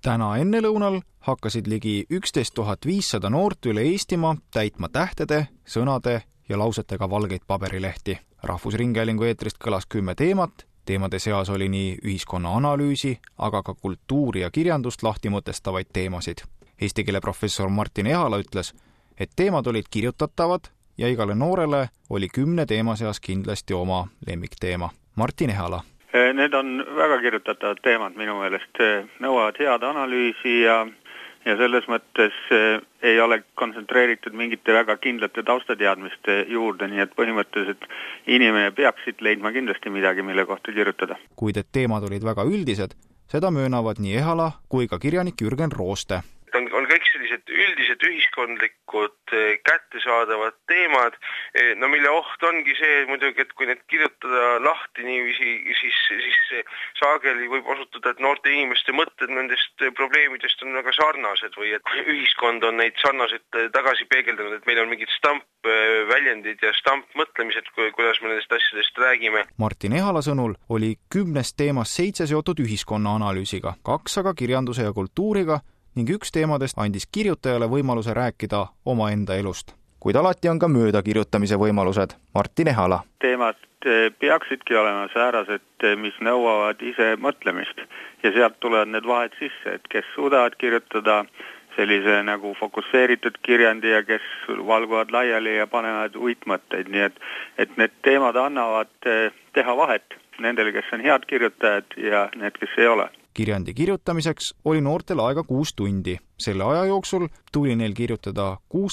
Täna ennelõunal hakkasid ligi 11 500 noort üle Eestimaa täitma tähtede, sõnade ja lausetega valgeid paberilehti. Rahvusringhäälingu eetrist kõlas 10 teemat. Teemade seas oli nii ühiskonna analüüsi, aga ka kultuuri ja kirjandust lahti mõtestavaid teemasid. Eesti keele professor Martin Ehala ütles, et teemad olid kirjutatavad ja igale noorele oli 10 teema seas kindlasti oma lemmikteema. Martin Ehala. Need on väga kirjutatavad teemad minu meelest. Nõuavad head analüüsi ja selles mõttes ei ole kontsentreeritud mingite väga kindlate taustateadmiste juurde, nii et põhimõtteliselt inimene peaksid leidma kindlasti midagi, mille kohta kirjutada. Kuid et teemad olid väga üldised, seda möönavad nii Ehala kui ka kirjanik Jürgen Rooste. On kõik sellised üldised ühiskondlikud kättesaadavad teemad, mille oht ongi see muidugi, et kui need kirjutada lahti niiviisi, siis sageli võib osutuda, et noorte inimeste mõtted nendest probleemidest on väga sarnased või et ühiskond on neid sarnaseid tagasi peegeldanud, et meil on mingid stampväljendid ja stampmõtlemised, kuidas me nendest asjadest räägime. Martin Ehala sõnul oli 10 teemast 7 seotud ühiskonna analüüsiga, 2 aga kirjanduse ja kultuuriga ning 1 teemadest andis kirjutajale võimaluse rääkida omaenda elust. Kuid alati on ka möödakirjutamise võimalused. Martin Ehala. Teemad peaksidki olema säärased, mis nõuavad ise mõtlemist ja sealt tulevad need vahed sisse, et kes suudavad kirjutada sellise nagu fokusseeritud kirjandi ja kes valguvad laiali ja panevad uitmõtteid, nii et need teemad annavad teha vahet nendele, kes on head kirjutajad ja need, kes ei ole. Kirjandi kirjutamiseks oli noortel aega 6 tundi. Selle aja jooksul tuli neil kirjutada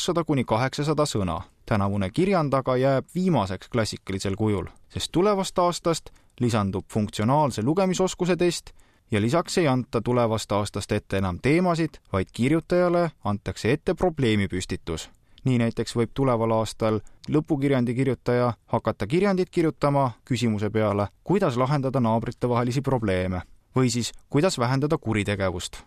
600–800 sõna. Tänavune kirjand aga jääb viimaseks klassikalisel kujul, sest tulevast aastast lisandub funktsionaalse lugemisoskuse test ja lisaks ei anta tulevast aastast ette enam teemasid, vaid kirjutajale antakse ette probleemipüstitus. Nii näiteks võib tuleval aastal lõpukirjandi kirjutaja hakata kirjandit kirjutama küsimuse peale, kuidas lahendada naabrite vahelisi probleeme või siis kuidas vähendada kuritegevust.